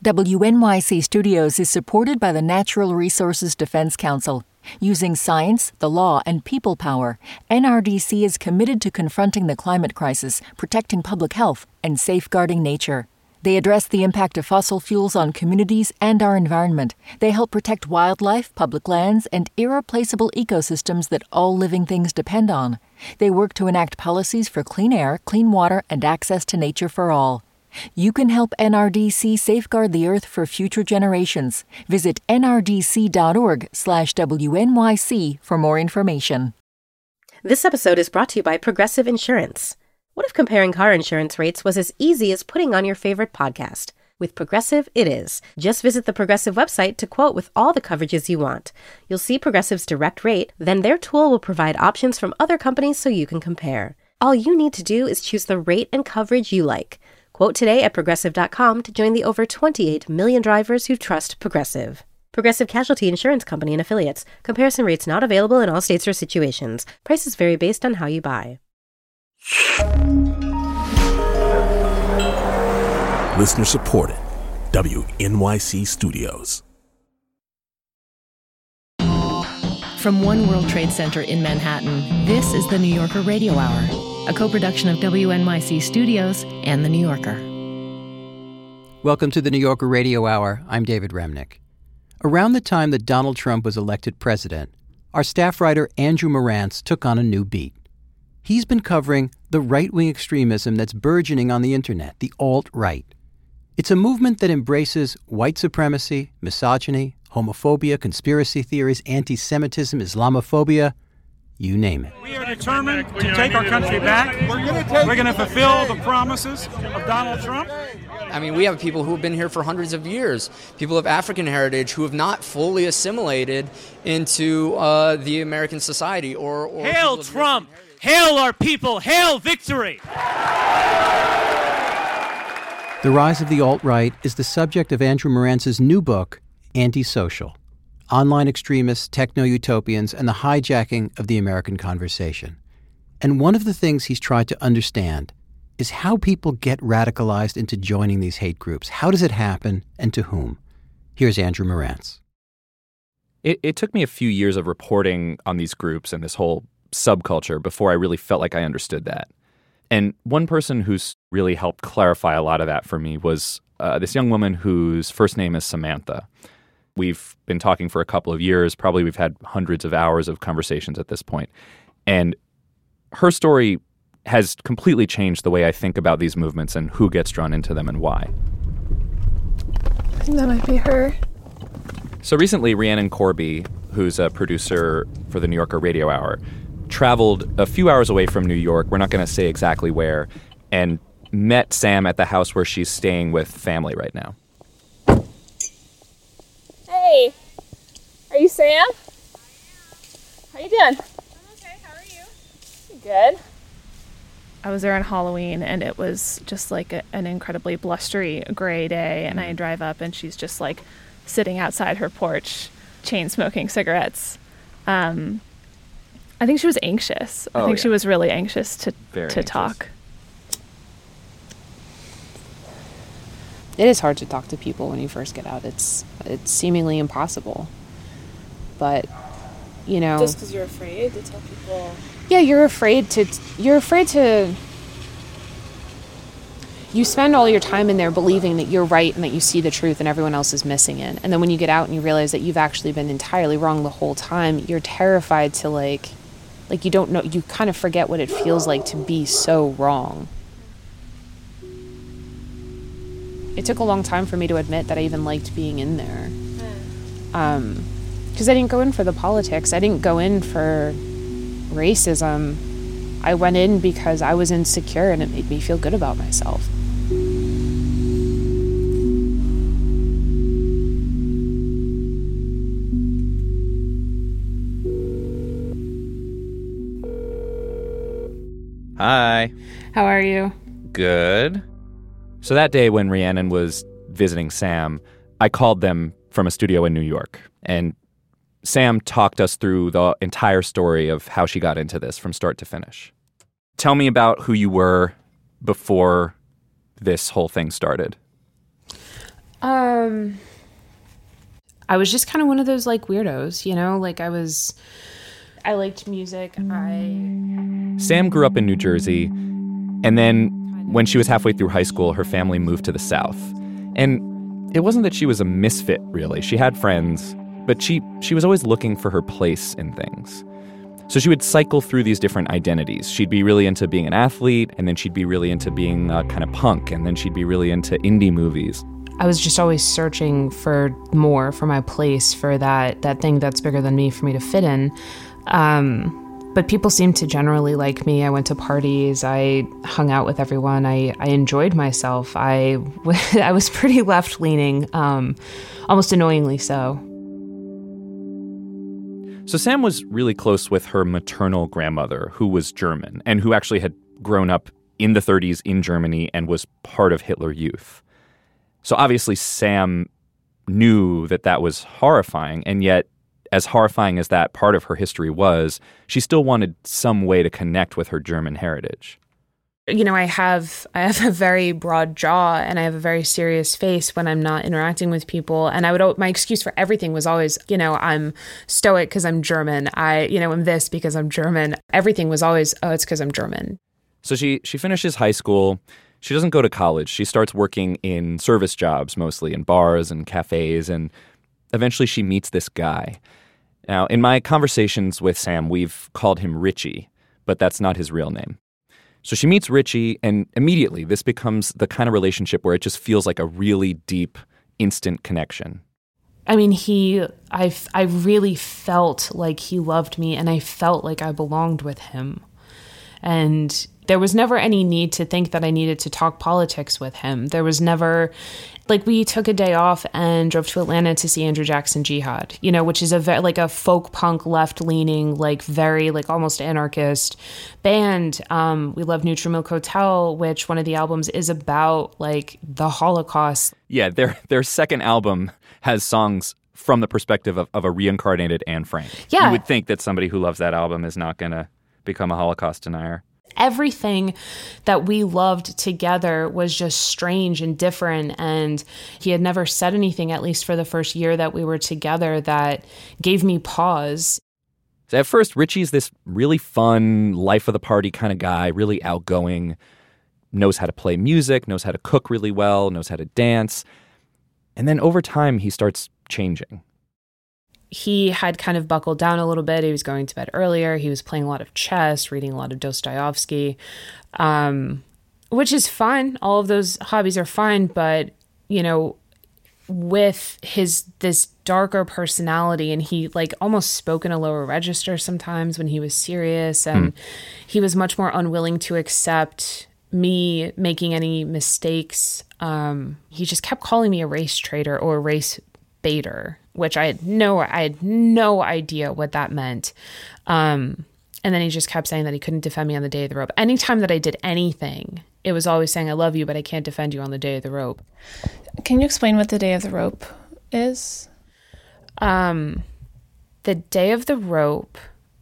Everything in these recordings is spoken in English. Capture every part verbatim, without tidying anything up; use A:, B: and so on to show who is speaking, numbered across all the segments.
A: W N Y C Studios is supported by the Natural Resources Defense Council. Using science, the law, and people power, N R D C is committed to confronting the climate crisis, protecting public health, and safeguarding nature. They address the impact of fossil fuels on communities and our environment. They help protect wildlife, public lands, and irreplaceable ecosystems that all living things depend on. They work to enact policies for clean air, clean water, and access to nature for all. You can help N R D C safeguard the Earth for future generations. Visit nrdc.org slash WNYC for more information.
B: This episode is brought to you by Progressive Insurance. What if comparing car insurance rates was as easy as putting on your favorite podcast? With Progressive, it is. Just visit the Progressive website to quote with all the coverages you want. You'll see Progressive's direct rate, then their tool will provide options from other companies so you can compare. All you need to do is choose the rate and coverage you like. Quote today at Progressive dot com to join the over twenty-eight million drivers who trust Progressive. Progressive Casualty Insurance Company and Affiliates. Comparison rates not available in all states or situations. Prices vary based on how you buy.
C: Listener supported. W N Y C Studios.
D: From One World Trade Center in Manhattan, this is the New Yorker Radio Hour, a co-production of W N Y C Studios and The New Yorker.
E: Welcome to the New Yorker Radio Hour. I'm David Remnick. Around the time that Donald Trump was elected president, our staff writer Andrew Marantz took on a new beat. He's been covering the right-wing extremism that's burgeoning on the internet, the alt-right. It's a movement that embraces white supremacy, misogyny, homophobia, conspiracy theories, anti-Semitism, Islamophobia, you name it.
F: We are determined to take our country back. We're going to fulfill the promises of Donald Trump.
G: I mean, we have people who have been here for hundreds of years, people of African heritage who have not fully assimilated into uh, the American society. Or, or
H: Hail Trump! Hail our people! Hail victory!
E: The rise of the alt-right is the subject of Andrew Marantz's new book, Antisocial: Online Extremists, Techno-Utopians, and the Hijacking of the American Conversation. And one of the things he's tried to understand is how people get radicalized into joining these hate groups. How does it happen, and to whom? Here's Andrew Marantz.
I: It, it took me a few years of reporting on these groups and this whole subculture before I really felt like I understood that. And one person who's really helped clarify a lot of that for me was uh, this young woman whose first name is Samantha. We've been talking for a couple of years. Probably we've had hundreds of hours of conversations at this point. And her story has completely changed the way I think about these movements and who gets drawn into them and why.
J: I think that might be her.
I: So recently, Rhiannon Corby, who's a producer for the New Yorker Radio Hour, traveled a few hours away from New York, we're not going to say exactly where, and met Sam at the house where she's staying with family right now.
J: Hey, are you Sam? How you doing? I'm okay, how are you? Good.
K: I was there on Halloween, and it was just like a, an incredibly blustery gray day, and I drive up, and she's just like sitting outside her porch, chain smoking cigarettes. Um, I think she was anxious.
I: Oh,
K: I think
I: yeah.
K: she was really anxious to
I: Very
K: to
I: anxious.
K: talk.
L: It is hard to talk to people when you first get out. It's it's seemingly impossible. But, you know...
J: Just because you're afraid to tell people...
L: Yeah, you're afraid to... You're afraid to... You spend all your time in there believing that you're right and that you see the truth and everyone else is missing it. And then when you get out and you realize that you've actually been entirely wrong the whole time, you're terrified to, like... Like, you don't know... You kind of forget what it feels like to be so wrong. It took a long time for me to admit that I even liked being in there. Um, because I didn't go in for the politics. I didn't go in for racism. I went in because I was insecure and it made me feel good about myself.
I: Hi.
K: How are you?
I: Good. So that day when Rhiannon was visiting Sam, I called them from a studio in New York. And Sam talked us through the entire story of how she got into this from start to finish. Tell me about who you were before this whole thing started.
L: Um, I was just kind of one of those like weirdos, you know, like I was, I liked music. I.
I: Sam grew up in New Jersey, and then when she was halfway through high school, her family moved to the South. And it wasn't that she was a misfit, really. She had friends, but she she was always looking for her place in things. So she would cycle through these different identities. She'd be really into being an athlete, and then she'd be really into being uh, kind of punk, and then she'd be really into indie movies.
L: I was just always searching for more, for my place, for that that thing that's bigger than me for me to fit in. Um, but people seemed to generally like me. I went to parties. I hung out with everyone. I, I enjoyed myself. I, I was pretty left-leaning, um, almost annoyingly so.
I: So Sam was really close with her maternal grandmother, who was German, and who actually had grown up in the thirties in Germany and was part of Hitler Youth. So obviously Sam knew that that was horrifying, and yet, as horrifying as that part of her history was, she still wanted some way to connect with her German heritage.
L: You know, I have I have a very broad jaw, and I have a very serious face when I'm not interacting with people. And I would my excuse for everything was always, you know, I'm stoic because I'm German. I, you know, I'm this because I'm German. Everything was always, oh, it's because I'm German.
I: So she she finishes high school. She doesn't go to college. She starts working in service jobs, mostly in bars and cafes, and eventually she meets this guy. Now, in my conversations with Sam, we've called him Richie, but that's not his real name. So she meets Richie, and immediately this becomes the kind of relationship where it just feels like a really deep, instant connection.
L: I mean, he, I, I really felt like he loved me, and I felt like I belonged with him. And there was never any need to think that I needed to talk politics with him. There was never, like, we took a day off and drove to Atlanta to see Andrew Jackson Jihad, you know, which is a ve- like a folk punk left-leaning, like very like almost anarchist band. Um, we love Neutral Milk Hotel, which one of the albums is about like the Holocaust.
I: Yeah, their their second album has songs from the perspective of, of a reincarnated Anne Frank.
L: Yeah.
I: You would think that somebody who loves that album is not going to become a Holocaust denier.
L: Everything that we loved together was just strange and different. And he had never said anything, at least for the first year that we were together, that gave me pause.
I: So at first, Richie's this really fun, life of the party kind of guy, really outgoing, knows how to play music, knows how to cook really well, knows how to dance. And then over time, he starts changing.
L: He had kind of buckled down a little bit. He was going to bed earlier. He was playing a lot of chess, reading a lot of Dostoevsky, um, which is fine. All of those hobbies are fine. But, you know, with his this darker personality, and he like almost spoke in a lower register sometimes when he was serious. And mm. he was much more unwilling to accept me making any mistakes. Um, he just kept calling me a race traitor or a race baiter, which I had no, I had no idea what that meant. Um, and then he just kept saying that he couldn't defend me on the day of the rope. Anytime that I did anything, it was always saying, I love you, but I can't defend you on the day of the rope.
J: Can you explain what the day of the rope is?
L: Um, the day of the rope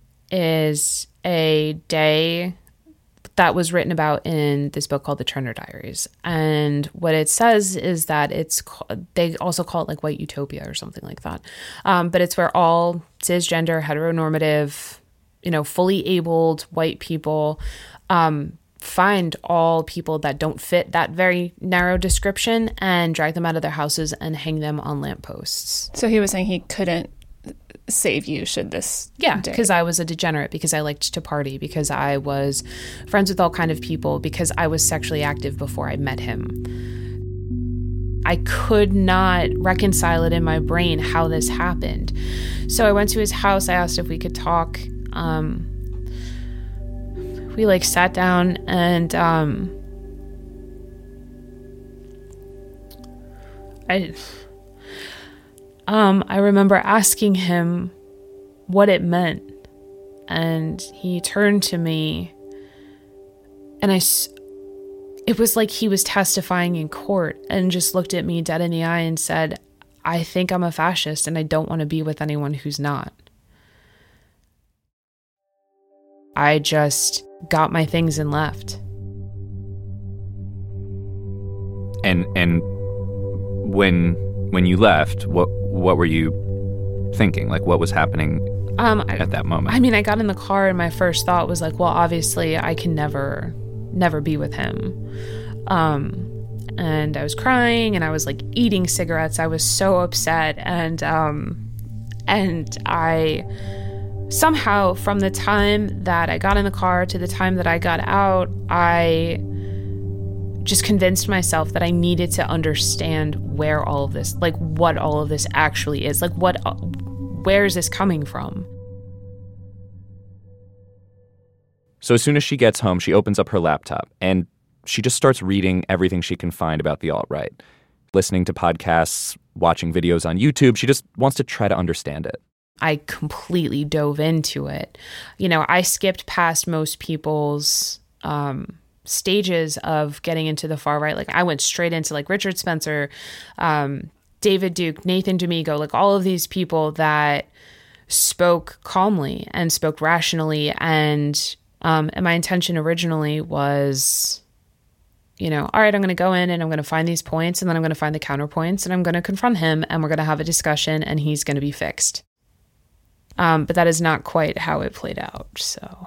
L: is a day that was written about in this book called The Turner Diaries. And what it says is that it's, they also call it like white utopia or something like that. Um, but it's where all cisgender, heteronormative, you know, fully abled white people um, find all people that don't fit that very narrow description and drag them out of their houses and hang them on lampposts.
J: So he was saying he couldn't save you should this
L: yeah because I was a degenerate, because I liked to party, because I was friends with all kind of people, because I was sexually active before I met him. I could not reconcile it in my brain how this happened. So I went to his house. I asked if we could talk. Um, we like sat down and um, I Um, I remember asking him what it meant, and he turned to me, and I, it was like he was testifying in court, and just looked at me dead in the eye and said, I think I'm a fascist, and I don't want to be with anyone who's not. I just got my things and left.
I: And, and when when you left, what what were you thinking? Like, what was happening
L: um,
I: at that moment?
L: I mean, I got in the car and my first thought was like, well, obviously I can never, never be with him. Um, and I was crying and I was like eating cigarettes. I was so upset. And, um, and I somehow, from the time that I got in the car to the time that I got out, I just convinced myself that I needed to understand where all of this, like what all of this actually is. Like what, where is this coming from?
I: So as soon as she gets home, she opens up her laptop and she just starts reading everything she can find about the alt-right, listening to podcasts, watching videos on YouTube. She just wants to try to understand it.
L: I completely dove into it. You know, I skipped past most people's um, stages of getting into the far right. Like I went straight into like Richard Spencer, um, David Duke, Nathan Domingo, like all of these people that spoke calmly and spoke rationally. And, um, and my intention originally was, you know, all right, I'm going to go in and I'm going to find these points and then I'm going to find the counterpoints and I'm going to confront him and we're going to have a discussion and he's going to be fixed. Um, but that is not quite how it played out. So.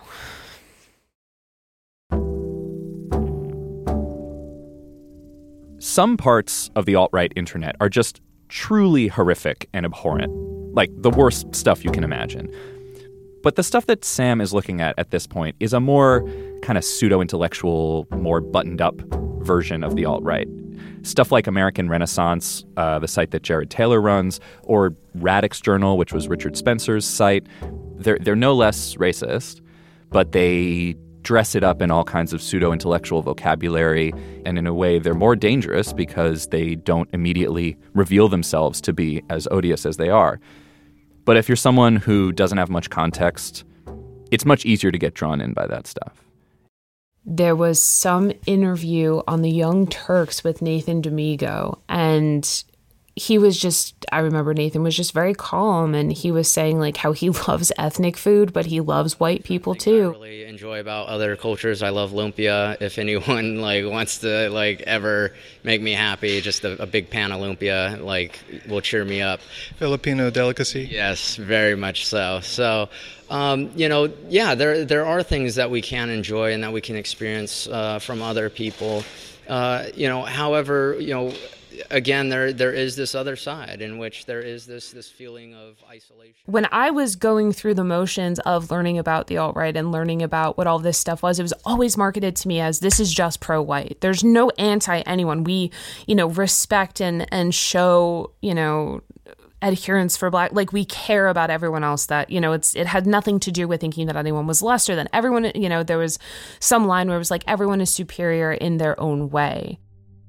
I: Some parts of the alt-right internet are just truly horrific and abhorrent, like the worst stuff you can imagine. But the stuff that Sam is looking at at this point is a more kind of pseudo-intellectual, more buttoned-up version of the alt-right. Stuff like American Renaissance, uh, the site that Jared Taylor runs, or Radix Journal, which was Richard Spencer's site. They're, they're no less racist, but they dress it up in all kinds of pseudo-intellectual vocabulary, and in a way they're more dangerous because they don't immediately reveal themselves to be as odious as they are. But if you're someone who doesn't have much context, it's much easier to get drawn in by that stuff.
L: There was some interview on the Young Turks with Nathan Domingo, and he was just, I remember Nathan was just very calm, and he was saying like how he loves ethnic food, but he loves white people too.
G: I really enjoy about other cultures. I love lumpia. If anyone like wants to like ever make me happy, just a, a big pan of lumpia like will cheer me up.
M: Filipino delicacy.
G: Yes, very much so. So, um, you know, yeah, there there are things that we can enjoy and that we can experience uh, from other people. Uh, you know, however, you know. Again, there there is this other side in which there is this this feeling of isolation.
L: When I was going through the motions of learning about the alt-right and learning about what all this stuff was, it was always marketed to me as this is just pro-white. There's no anti-anyone. We, you know, respect and, and show, you know, adherence for black, like we care about everyone else, that, you know, it's it had nothing to do with thinking that anyone was lesser than everyone. You know, there was some line where it was like everyone is superior in their own way.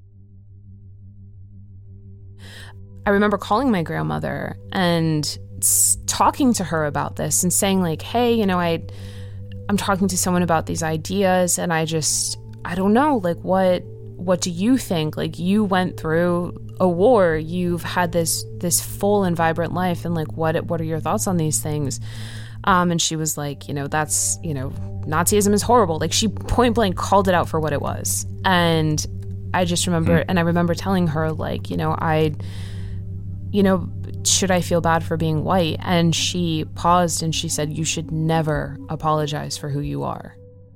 L: I remember calling my grandmother and talking to her about this and saying like, hey, you know, I, I'm talking to someone about these ideas and I just, I don't know, like what, what do you think? Like you went through a war, you've had this, this full and vibrant life, and like, what, what are your thoughts on these things? Um, and she was like, you know, that's, you know, Nazism is horrible. Like she point blank called it out for what it was. And I just remember, mm-hmm. and I remember telling her like, you know, I, you know, should I feel bad for being white? And she paused and she said, you should never apologize for who you are.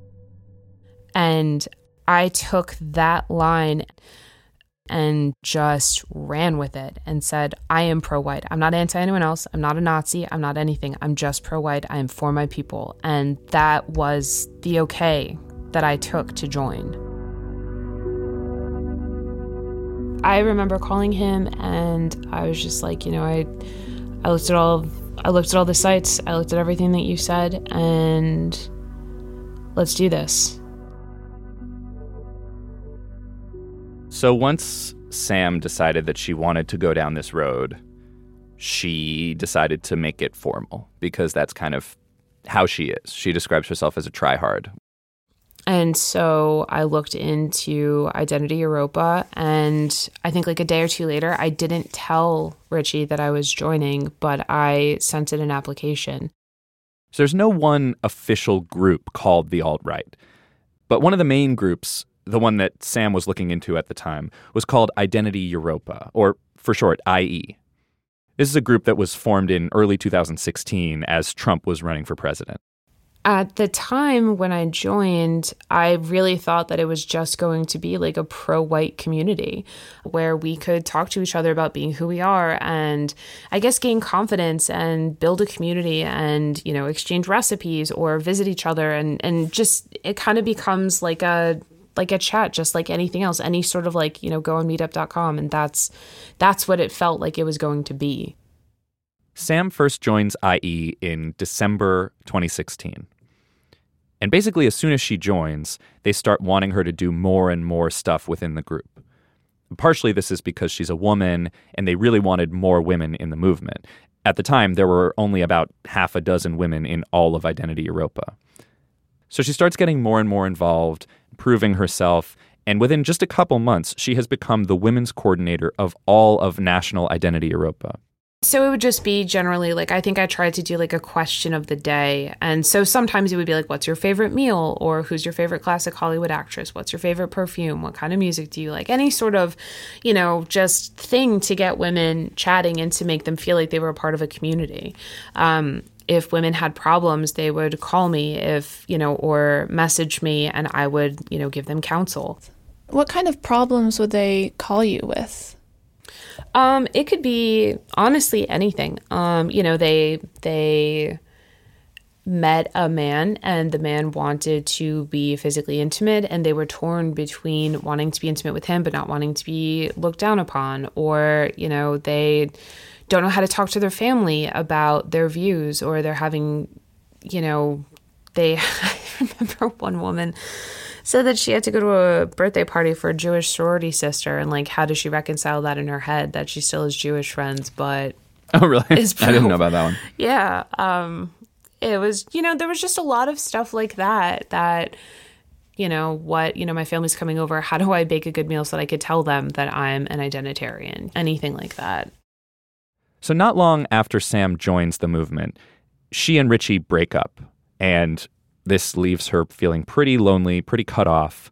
L: And I took that line and just ran with it and said, I am pro-white. I'm not anti anyone else. I'm not a Nazi. I'm not anything. I'm just pro-white. I am for my people. And that was the okay that I took to join. I remember calling him and I was just like, you know, I I looked at all I looked at all the sites, I looked at everything that you said, and let's do this.
I: So once Sam decided that she wanted to go down this road, she decided to make it formal because that's kind of how she is. She describes herself as a tryhard.
L: And so I looked into Identity Europa, and I think like a day or two later, I didn't tell Richie that I was joining, but I sent in an application.
I: So there's no one official group called the alt-right, but one of the main groups the one that Sam was looking into at the time, was called Identity Europa, or for short, I E. This is a group that was formed in early two thousand sixteen as Trump was running for president.
L: At the time when I joined, I really thought that it was just going to be like a pro-white community where we could talk to each other about being who we are and I guess gain confidence and build a community and, you know, exchange recipes or visit each other. And, and just it kind of becomes like a like a chat, just like anything else, any sort of like, you know, go on meetup dot com. And that's that's what it felt like it was going to be.
I: Sam first joins I E in December twenty sixteen. And basically, as soon as she joins, they start wanting her to do more and more stuff within the group. Partially, this is because she's a woman, and they really wanted more women in the movement. At the time, there were only about half a dozen women in all of Identity Europa. So she starts getting more and more involved, proving herself, and within just a couple months, she has become the women's coordinator of all of National Identity Europa.
L: So it would just be generally like, I think I tried to do like a question of the day. And so sometimes it would be like, what's your favorite meal? Or who's your favorite classic Hollywood actress? What's your favorite perfume? What kind of music do you like? Any sort of, you know, just thing to get women chatting and to make them feel like they were a part of a community. Um, if women had problems, they would call me if, you know, or message me and I would, you know, give them counsel.
J: What kind of problems would they call you with?
L: Um, it could be honestly anything. Um, you know, they they met a man and the man wanted to be physically intimate and they were torn between wanting to be intimate with him but not wanting to be looked down upon, or, you know, they don't know how to talk to their family about their views, or they're having, you know, they I remember one woman said that she had to go to a birthday party for a Jewish sorority sister, and like, how does she reconcile that in her head that she still has Jewish friends, but
I: oh really? I didn't know about that one.
L: Yeah, um, it was, you know, there was just a lot of stuff like that. That, you know, what, you know, my family's coming over. How do I bake a good meal so that I could tell them that I'm an identitarian? Anything like that.
I: So not long after Sam joins the movement, she and Richie break up, and this leaves her feeling pretty lonely, pretty cut off.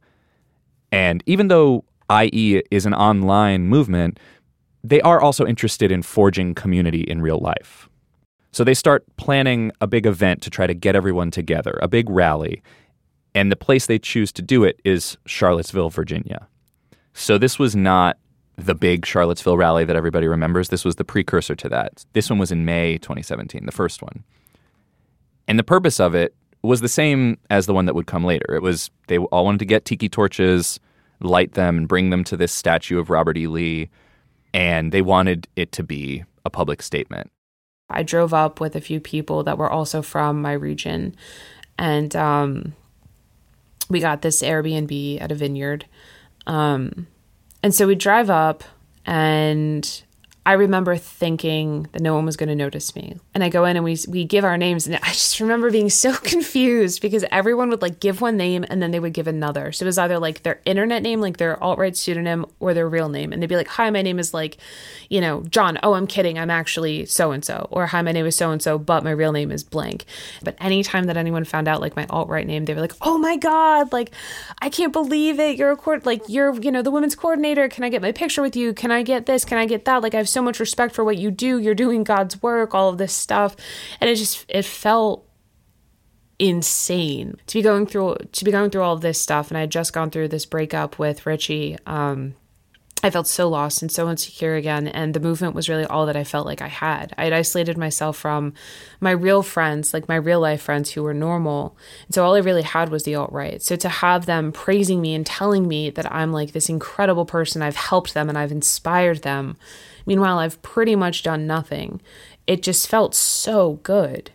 I: And even though I E is an online movement, they are also interested in forging community in real life. So they start planning a big event to try to get everyone together, a big rally. And the place they choose to do it is Charlottesville, Virginia. So this was not the big Charlottesville rally that everybody remembers. This was the precursor to that. This one was in May twenty seventeen, the first one. And the purpose of it was the same as the one that would come later. It was, they all wanted to get tiki torches, light them, and bring them to this statue of Robert E. Lee, and they wanted it to be a public statement.
L: I drove up with a few people that were also from my region, and um, we got this Airbnb at a vineyard. Um, and so we drive up, and I remember thinking that no one was going to notice me. And I go in and we we give our names. And I just remember being so confused because everyone would like give one name and then they would give another. So it was either like their internet name, like their alt-right pseudonym, or their real name. And they'd be like, hi, my name is like, you know, John. Oh, I'm kidding. I'm actually so-and-so. Or hi, my name is so-and-so, but my real name is blank. But anytime that anyone found out like my alt-right name, they were like, oh my God, like, I can't believe it. You're a court, like you're, you know, the women's coordinator. Can I get my picture with you? Can I get this? Can I get that? Like, I have so much respect for what you do. You're doing God's work, all of this stuff. And it just, it felt insane to be going through, to be going through all of this stuff. And I had just gone through this breakup with Richie. Um, I felt so lost and so insecure again. And the movement was really all that I felt like I had. I had isolated myself from my real friends, like my real life friends who were normal. And so all I really had was the alt-right. So to have them praising me and telling me that I'm like this incredible person, I've helped them and I've inspired them. Meanwhile, I've pretty much done nothing. It just felt so good.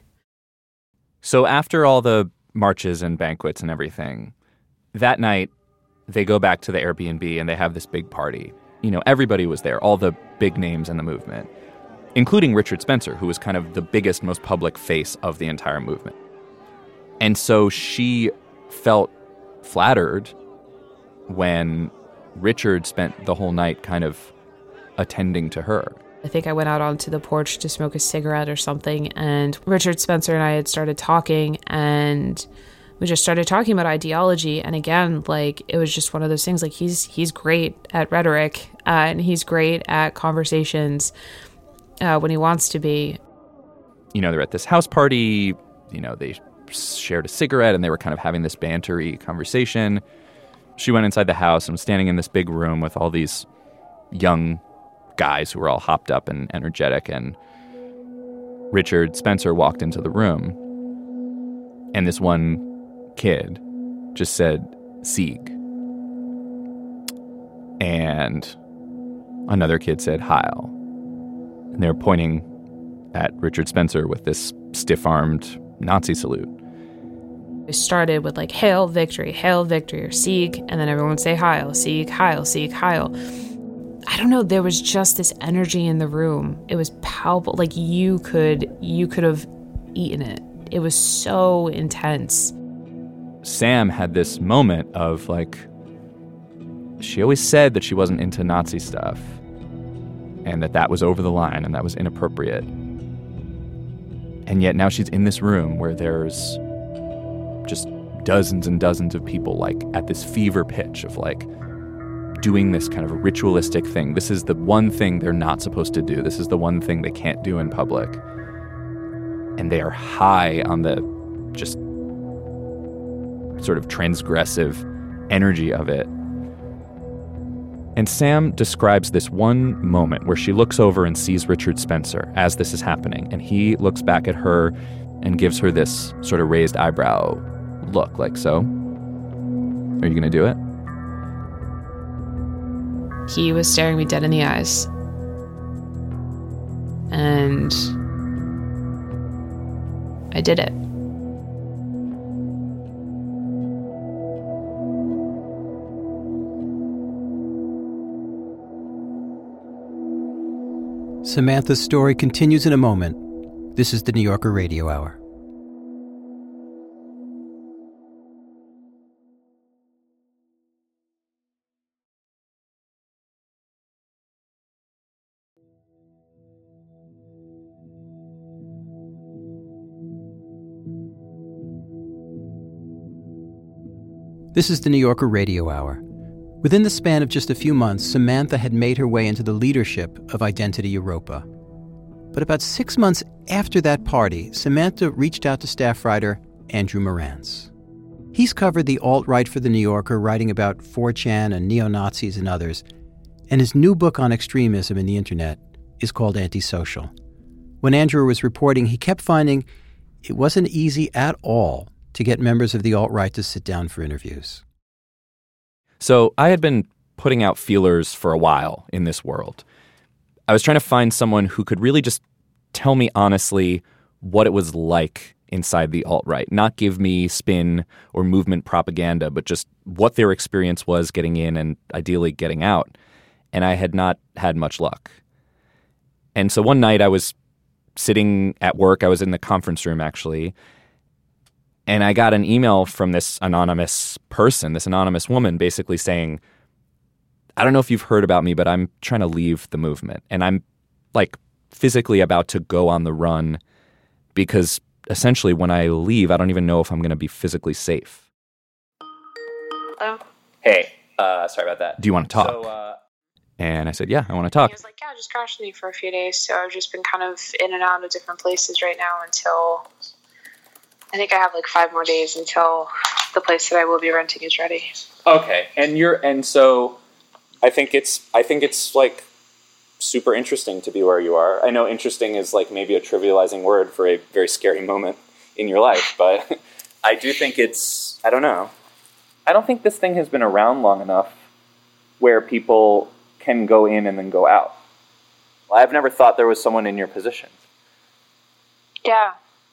I: So after all the marches and banquets and everything, that night, they go back to the Airbnb and they have this big party. You know, everybody was there, all the big names in the movement, including Richard Spencer, who was kind of the biggest, most public face of the entire movement. And so she felt flattered when Richard spent the whole night kind of attending to her.
L: I think I went out onto the porch to smoke a cigarette or something, and Richard Spencer and I had started talking, and we just started talking about ideology. And again, like, it was just one of those things, like, he's he's great at rhetoric, uh, and he's great at conversations uh, when he wants to be.
I: You know, they're at this house party, you know, they shared a cigarette and they were kind of having this bantery conversation. She went inside the house and was standing in this big room with all these young guys who were all hopped up and energetic, and Richard Spencer walked into the room, and this one kid just said, "Sieg." And another kid said, "Heil." And they were pointing at Richard Spencer with this stiff-armed Nazi salute.
L: We started with like, "Hail victory, hail victory," or "Sieg," and then everyone would say, "Heil, Sieg, Heil, Sieg, Heil." I don't know, there was just this energy in the room. It was palpable, like you could you could have eaten it. It was so intense.
I: Sam had this moment of like, she always said that she wasn't into Nazi stuff and that that was over the line and that was inappropriate. And yet now she's in this room where there's just dozens and dozens of people like at this fever pitch of like doing this kind of a ritualistic thing. This is the one thing they're not supposed to do. This is the one thing they can't do in public. And they are high on the just sort of transgressive energy of it. And Sam describes this one moment where she looks over and sees Richard Spencer as this is happening. And he looks back at her and gives her this sort of raised eyebrow look, like, "So, are you going to do it?"
L: He was staring me dead in the eyes. And I did it.
E: Samantha's story continues in a moment. This is the New Yorker Radio Hour. This is the New Yorker Radio Hour. Within the span of just a few months, Samantha had made her way into the leadership of Identity Europa. But about six months after that party, Samantha reached out to staff writer Andrew Marantz. He's covered the alt-right for The New Yorker, writing about four chan and neo-Nazis and others, and his new book on extremism in the internet is called Antisocial. When Andrew was reporting, he kept finding it wasn't easy at all to get members of the alt-right to sit down for interviews.
I: So I had been putting out feelers for a while in this world. I was trying to find someone who could really just tell me honestly what it was like inside the alt-right, not give me spin or movement propaganda, but just what their experience was getting in and ideally getting out. And I had not had much luck. And so one night I was sitting at work. I was in the conference room, actually. And I got an email from this anonymous person, this anonymous woman, basically saying, "I don't know if you've heard about me, but I'm trying to leave the movement. And I'm, like, physically about to go on the run because, essentially, when I leave, I don't even know if I'm going to be physically safe."
L: Hello?
I: Hey, uh, sorry about that. Do you want to talk? So, uh, and I said, yeah, I want to talk.
L: He was like, yeah, just crash with me for a few days. So I've just been kind of in and out of different places right now until... I think I have like five more days until the place that I will be renting is ready.
I: Okay, and you're and so I think it's I think it's like super interesting to be where you are. I know interesting is like maybe a trivializing word for a very scary moment in your life, but I do think it's I don't know. I don't think this thing has been around long enough where people can go in and then go out. Well, I've never thought there was someone in your position.
L: Yeah.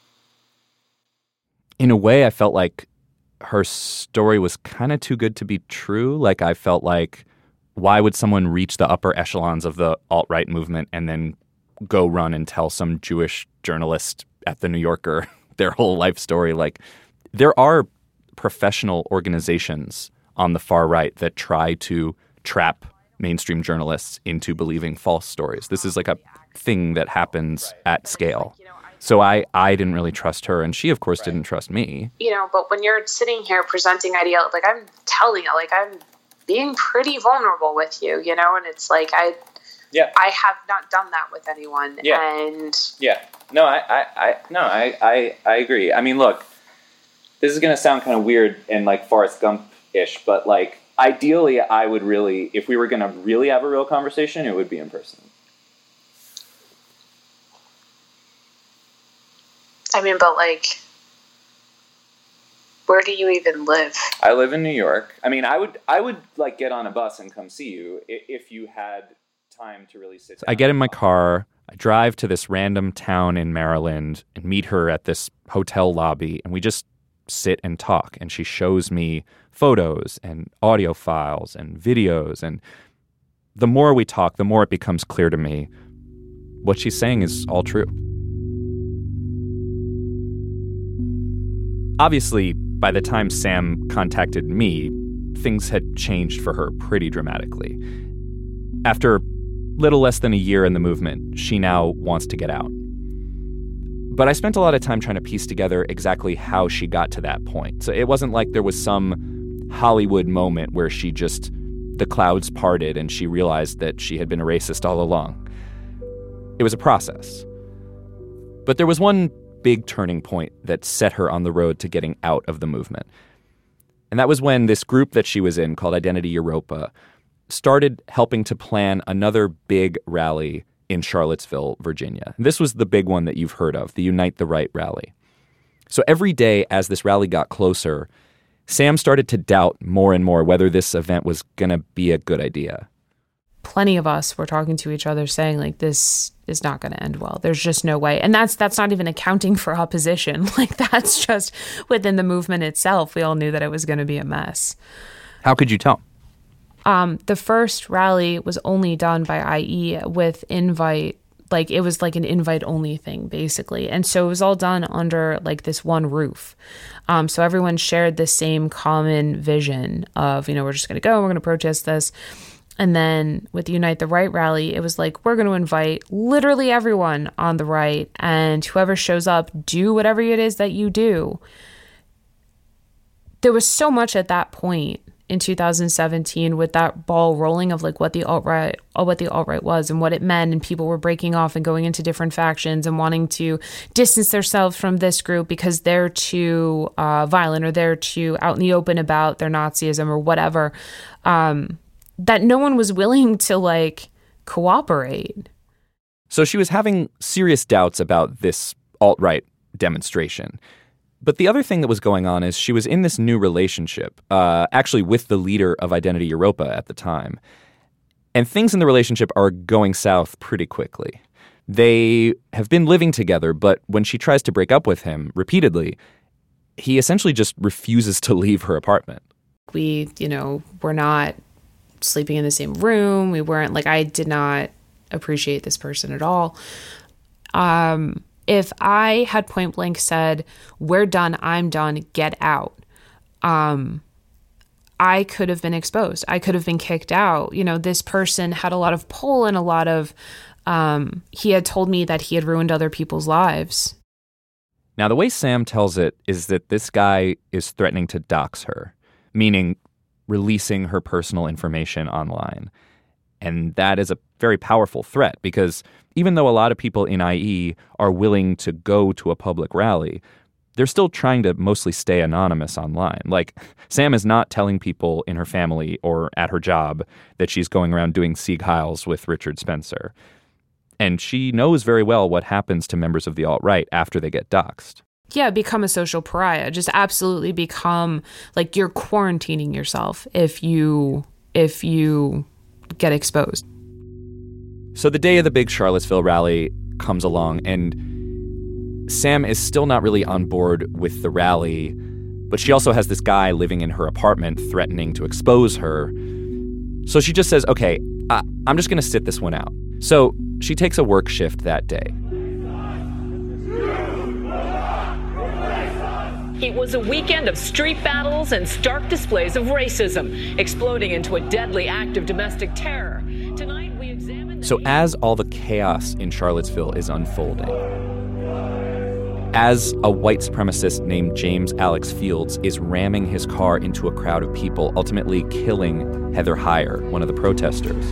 I: In a way, I felt like her story was kind of too good to be true. Like, I felt like, why would someone reach the upper echelons of the alt-right movement and then go run and tell some Jewish journalist at The New Yorker their whole life story? Like, there are professional organizations on the far right that try to trap mainstream journalists into believing false stories. This is like a thing that happens at scale. So I, I didn't really trust her, and she, of course, right. didn't trust me.
L: You know, but when you're sitting here presenting idea, like I'm telling you, like I'm being pretty vulnerable with you, you know, and it's like I, yeah, I have not done that with anyone.
I: Yeah.
L: And
I: yeah, no, I, I, I no, I, I, I agree. I mean, look, this is gonna sound kind of weird and like Forrest Gump-ish, but like ideally, I would really, if we were gonna really have a real conversation, it would be in person.
L: I mean, but like, where do you even live?
I: I live in New York. I mean, I would, I would like get on a bus and come see you if you had time to really sit down. I get in my car, I drive to this random town in Maryland and meet her at this hotel lobby, and we just sit and talk. And she shows me photos and audio files and videos. And the more we talk, the more it becomes clear to me what she's saying is all true. Obviously, by the time Sam contacted me, things had changed for her pretty dramatically. After little less than a year in the movement, she now wants to get out. But I spent a lot of time trying to piece together exactly how she got to that point. So it wasn't like there was some Hollywood moment where she just, the clouds parted and she realized that she had been a racist all along. It was a process. But there was one big turning point that set her on the road to getting out of the movement. And that was when this group that she was in, called Identity Europa, started helping to plan another big rally in Charlottesville, Virginia. This was the big one that you've heard of, the Unite the Right rally. So every day as this rally got closer, Sam started to doubt more and more whether this event was going to be a good idea.
L: Plenty of us were talking to each other saying, like, this is not going to end well. There's just no way. And that's that's not even accounting for opposition. Like, that's just within the movement itself. We all knew that it was going to be a mess.
E: How could you tell?
L: Um, the first rally was only done by I E with invite. Like, it was like an invite-only thing, basically. And so it was all done under, like, this one roof. Um, so everyone shared the same common vision of, you know, we're just going to go, we're going to protest this. And then with the Unite the Right rally, it was like, we're going to invite literally everyone on the right, and whoever shows up, do whatever it is that you do. There was so much at that point in two thousand seventeen with that ball rolling of like what the alt-right, what the alt-right was and what it meant, and people were breaking off and going into different factions and wanting to distance themselves from this group because they're too uh, violent or they're too out in the open about their Nazism or whatever. Um, that no one was willing to, like, cooperate.
I: So she was having serious doubts about this alt-right demonstration. But the other thing that was going on is she was in this new relationship, uh, actually with the leader of Identity Europa at the time. And things in the relationship are going south pretty quickly. They have been living together, but when she tries to break up with him repeatedly, he essentially just refuses to leave her apartment.
L: We, you know, were not sleeping in the same room. We weren't, like, I did not appreciate this person at all. Um, if I had point blank said, we're done, I'm done, get out, um, I could have been exposed. I could have been kicked out. You know, this person had a lot of pull and a lot of, um, he had told me that he had ruined other people's lives.
I: Now, the way Sam tells it is that this guy is threatening to dox her, meaning releasing her personal information online. And that is a very powerful threat because even though a lot of people in I E are willing to go to a public rally, they're still trying to mostly stay anonymous online. Like, Sam is not telling people in her family or at her job that she's going around doing Sieg Heils with Richard Spencer. And she knows very well what happens to members of the alt-right after they get doxxed.
L: Yeah, become a social pariah. Just absolutely become, like, you're quarantining yourself if you if you get exposed.
I: So the day of the big Charlottesville rally comes along, and Sam is still not really on board with the rally, but she also has this guy living in her apartment threatening to expose her. So she just says, okay, I- I'm just going to sit this one out. So she takes a work shift that day.
N: It was a weekend of street battles and stark displays of racism, exploding into a deadly act of domestic terror. Tonight we examine...
I: So as all the chaos in Charlottesville is unfolding, as a white supremacist named James Alex Fields is ramming his car into a crowd of people, ultimately killing Heather Heyer, one of the protesters.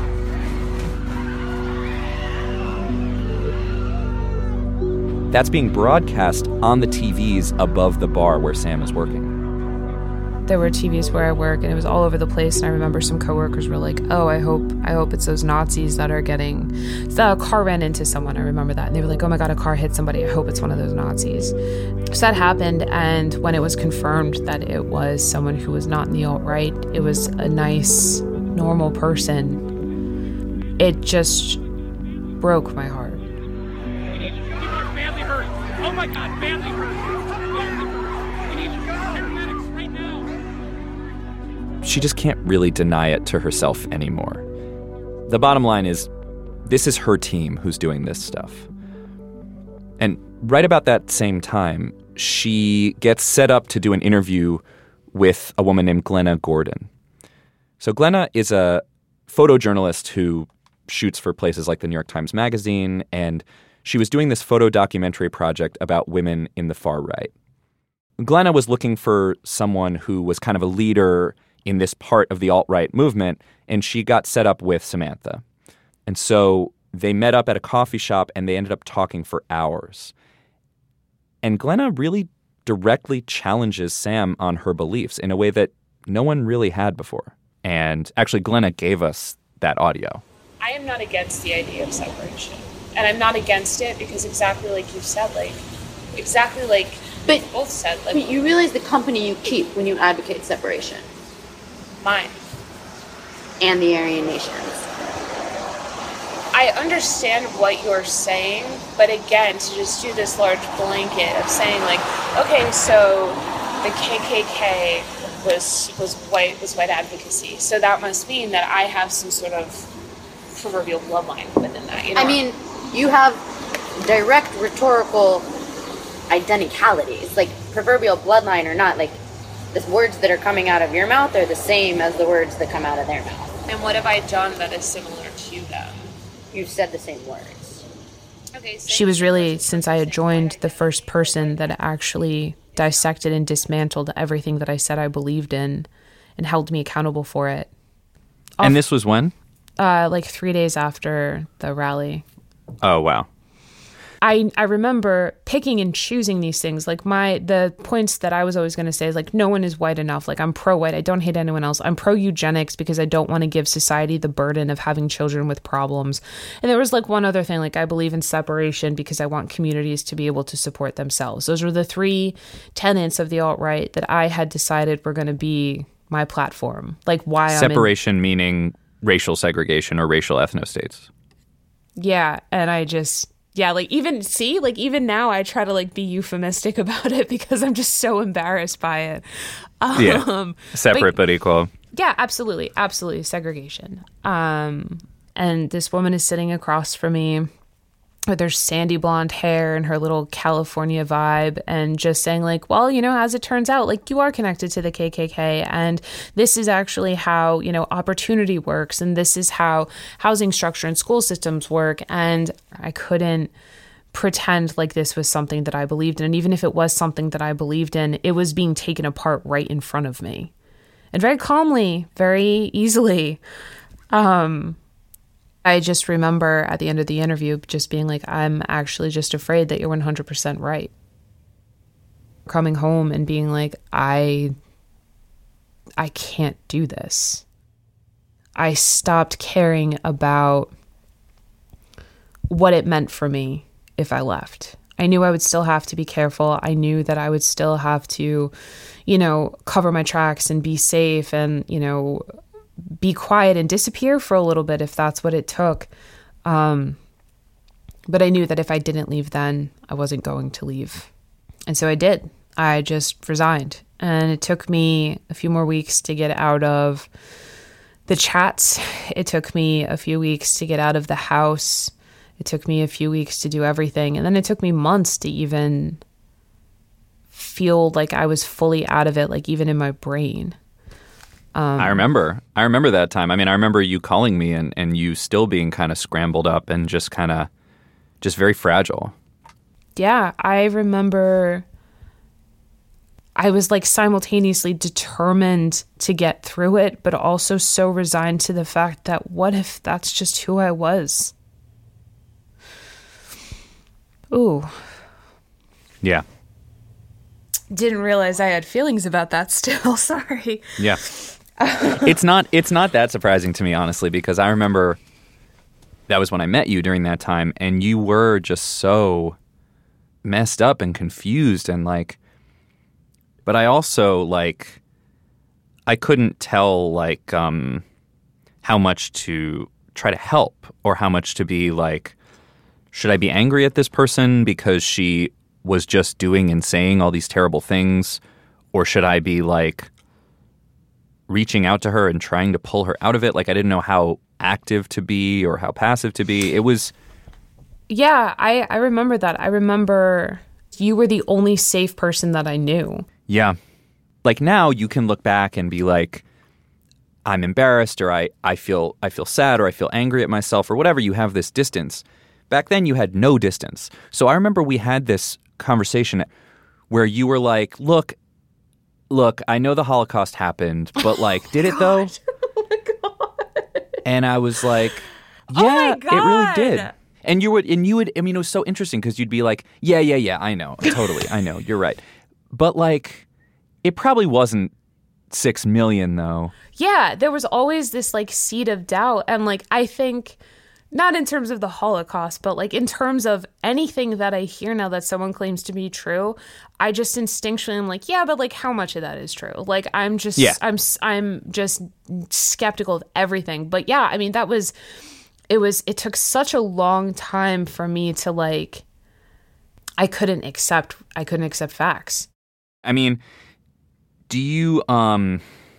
I: That's being broadcast on the T Vs above the bar where Sam is working.
L: There were T Vs where I work, and it was all over the place. And I remember some coworkers were like, "Oh, I hope, I hope it's those Nazis that are getting." The car ran into someone. I remember that, and they were like, "Oh my God, a car hit somebody. I hope it's one of those Nazis." So that happened, and when it was confirmed that it was someone who was not in the alt-right, it was a nice, normal person. It just broke my heart.
H: Badly hurt. Oh my God, badly hurt. We need paramedics right now.
I: She just can't really deny it to herself anymore. The bottom line is, this is her team who's doing this stuff. And right about that same time, she gets set up to do an interview with a woman named Glenna Gordon. So Glenna is a photojournalist who shoots for places like the New York Times Magazine, and she was doing this photo documentary project about women in the far right. Glenna was looking for someone who was kind of a leader in this part of the alt-right movement, and she got set up with Samantha. And so they met up at a coffee shop, and they ended up talking for hours. And Glenna really directly challenges Sam on her beliefs in a way that no one really had before. And actually, Glenna gave us that audio.
J: I am not against the idea of separation. And I'm not against it because exactly like you said, like, exactly like
O: but,
J: you both said. Like,
O: but you realize the company you keep when you advocate separation.
J: Mine.
O: And the Aryan nations.
J: I understand what you're saying, but again, to just do this large blanket of saying like, okay, so the K K K was was white was white advocacy, so that must mean that I have some sort of proverbial bloodline within that. You know?
O: I mean, you have direct rhetorical identicalities, like proverbial bloodline or not, like the words that are coming out of your mouth are the same as the words that come out of their mouth.
J: And what have I done that is similar to them?
O: You've said the same words.
J: Okay. So
L: she was really, since I had joined, the first person that actually dissected and dismantled everything that I said I believed in and held me accountable for it.
I: And this was when?
L: Uh, like three days after the rally.
I: Oh, wow.
L: I I remember picking and choosing these things. Like my the points that I was always going to say is like, no one is white enough. Like I'm pro-white. I don't hate anyone else. I'm pro-eugenics because I don't want to give society the burden of having children with problems. And there was like one other thing, like I believe in separation because I want communities to be able to support themselves. Those were the three tenets of the alt-right that I had decided were going to be my platform. Like why I'm
I: Separation in- meaning racial segregation or racial ethnostates.
L: Yeah, and I just... Yeah, like even, see, like even now I try to like be euphemistic about it because I'm just so embarrassed by it. Um,
I: yeah, separate but, but equal.
L: Yeah, absolutely. Absolutely. Segregation. Um, and this woman is sitting across from me with her sandy blonde hair and her little California vibe and just saying like, well, you know, as it turns out, like you are connected to the K K K and this is actually how, you know, opportunity works and this is how housing structure and school systems work. And I couldn't pretend like this was something that I believed in. And even if it was something that I believed in, it was being taken apart right in front of me and very calmly, very easily. Um, I just remember at the end of the interview just being like, I'm actually just afraid that you're one hundred percent right. Coming home and being like, I, I can't do this. I stopped caring about what it meant for me if I left. I knew I would still have to be careful. I knew that I would still have to, you know, cover my tracks and be safe and, you know, be quiet and disappear for a little bit if that's what it took. Um, but I knew that if I didn't leave then, I wasn't going to leave. And so I did. I just resigned. And it took me a few more weeks to get out of the chats. It took me a few weeks to get out of the house. It took me a few weeks to do everything. And then it took me months to even feel like I was fully out of it, like even in my brain. Um,
I: I remember. I remember that time. I mean, I remember you calling me and, and you still being kind of scrambled up and just kind of just very fragile.
L: Yeah, I remember I was like simultaneously determined to get through it, but also so resigned to the fact that what if that's just who I was? Ooh.
I: Yeah.
L: Didn't realize I had feelings about that still. Sorry.
I: Yeah. it's not it's not that surprising to me, honestly, because I remember that was when I met you during that time, and you were just so messed up and confused and like, but I also like, I couldn't tell like um, how much to try to help or how much to be like, should I be angry at this person because she was just doing and saying all these terrible things, or should I be like reaching out to her and trying to pull her out of it? Like I didn't know how active to be or how passive to be. It was...
L: Yeah, I, I remember that. I remember you were the only safe person that I knew.
I: Yeah. Like now you can look back and be like, I'm embarrassed, or I, I feel I feel sad, or I feel angry at myself, or whatever. You have this distance. Back then you had no distance. So I remember we had this conversation where you were like, look, look, I know the Holocaust happened, but like, oh did it though?
L: Oh my God.
I: And I was like, yeah,
L: oh my God.
I: It really did. And you would, and you would, I mean, it was so interesting because you'd be like, yeah, yeah, yeah, I know. Totally. I know. You're right. But like, it probably wasn't six million though.
L: Yeah. There was always this like seed of doubt. And like, I think not in terms of the Holocaust, but like in terms of anything that I hear now that someone claims to be true, I just instinctually am like, yeah, but like how much of that is true? Like I'm just, yeah. I'm, I'm just skeptical of everything. But yeah, I mean, that was, it was, it took such a long time for me to like, I couldn't accept, I couldn't accept facts.
I: I mean, do you, um,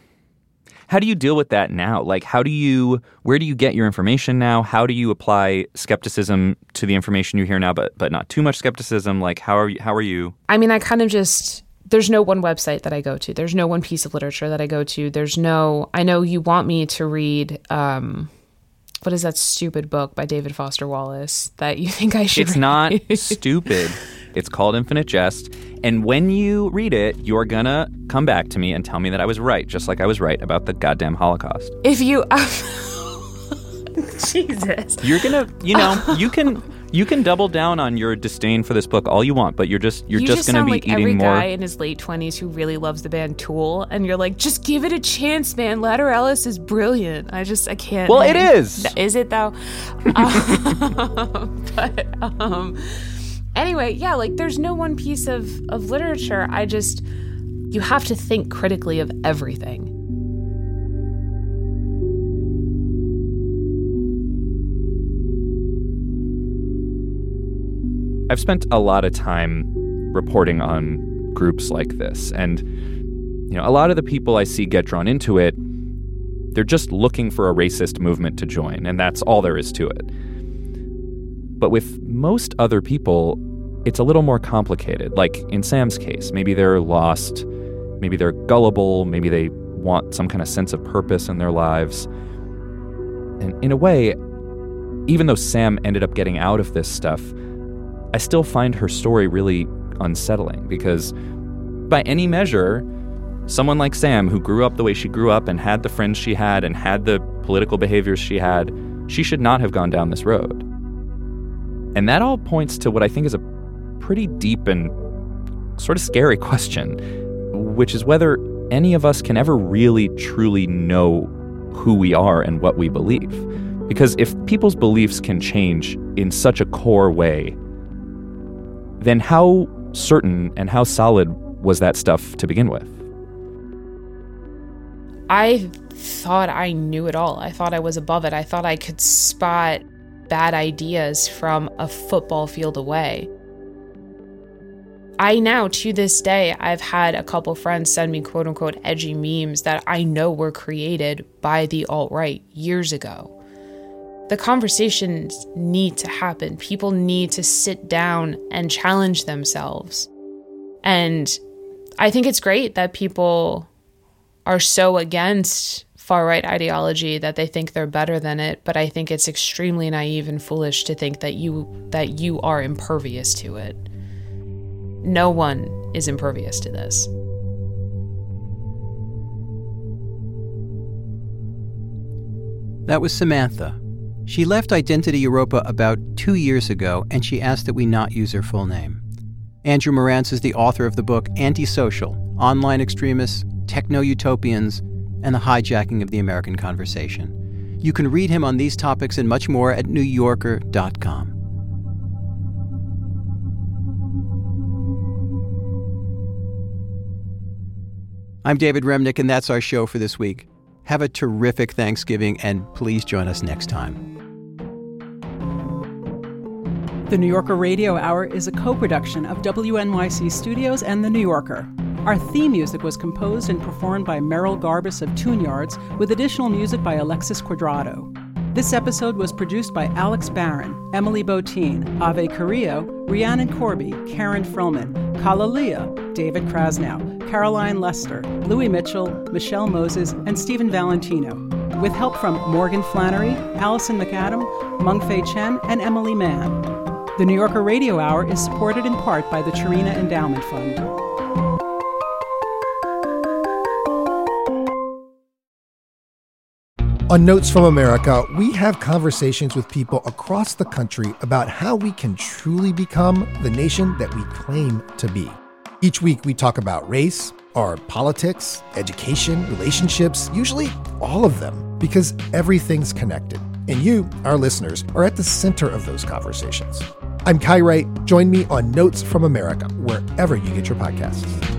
I: how do you deal with that now? Like, how do you, where do you get your information now? How do you apply skepticism to the information you hear now, but but not too much skepticism? Like, how are you, how are you?
L: I mean, I kind of just, there's no one website that I go to. There's no one piece of literature that I go to. There's no, I know you want me to read, um, what is that stupid book by David Foster Wallace that you think I should
I: It's
L: read?
I: not stupid. It's called Infinite Jest. And when you read it, you're gonna come back to me and tell me that I was right, just like I was right about the goddamn Holocaust.
L: If you... Uh, Jesus.
I: You're gonna, you know, you can... You can double down on your disdain for this book all you want, but you're just you're
L: you
I: just,
L: just
I: going to be
L: like
I: eating
L: every
I: more.
L: Guy in his late twenties who really loves the band Tool, and you're like, just give it a chance, man. Lateralus is brilliant. I just I can't.
I: Well,
L: man.
I: it is.
L: Is it though? um, but um, anyway, yeah. Like, there's no one piece of of literature. I just you have to think critically of everything.
I: I've spent a lot of time reporting on groups like this, and you know, a lot of the people I see get drawn into it, they're just looking for a racist movement to join, and that's all there is to it. But with most other people, it's a little more complicated. Like in Sam's case, maybe they're lost, maybe they're gullible, maybe they want some kind of sense of purpose in their lives. And in a way, even though Sam ended up getting out of this stuff, I still find her story really unsettling because by any measure, someone like Sam, who grew up the way she grew up and had the friends she had and had the political behaviors she had, she should not have gone down this road. And that all points to what I think is a pretty deep and sort of scary question, which is whether any of us can ever really, truly know who we are and what we believe. Because if people's beliefs can change in such a core way, then how certain and how solid was that stuff to begin with?
L: I thought I knew it all. I thought I was above it. I thought I could spot bad ideas from a football field away. I now, to this day, I've had a couple friends send me quote-unquote edgy memes that I know were created by the alt-right years ago. The conversations need to happen. People need to sit down and challenge themselves. And I think it's great that people are so against far-right ideology that they think they're better than it, but I think it's extremely naive and foolish to think that you that you are impervious to it. No one is impervious to this.
E: That was Samantha. She left Identity Europa about two years ago, and she asked that we not use her full name. Andrew Marantz is the author of the book Antisocial: Online Extremists, Techno-Utopians, and the Hijacking of the American Conversation. You can read him on these topics and much more at new yorker dot com. I'm David Remnick, and that's our show for this week. Have a terrific Thanksgiving, and please join us next time.
P: The New Yorker Radio Hour is a co-production of W N Y C Studios and The New Yorker. Our theme music was composed and performed by Merrill Garbus of Tune Yards, with additional music by Alexis Quadrado. This episode was produced by Alex Barron, Emily Botine, Ave Carrillo, Rhiannon Corby, Karen Frillman, Kalalia, David Krasnow, Caroline Lester, Louis Mitchell, Michelle Moses, and Stephen Valentino, with help from Morgan Flannery, Allison McAdam, Meng-Fei Chen, and Emily Mann. The New Yorker Radio Hour is supported in part by the Charina Endowment Fund.
Q: On Notes from America, we have conversations with people across the country about how we can truly become the nation that we claim to be. Each week we talk about race, our politics, education, relationships, usually all of them, because everything's connected. And you, our listeners, are at the center of those conversations. I'm Kai Wright. Join me on Notes from America, wherever you get your podcasts.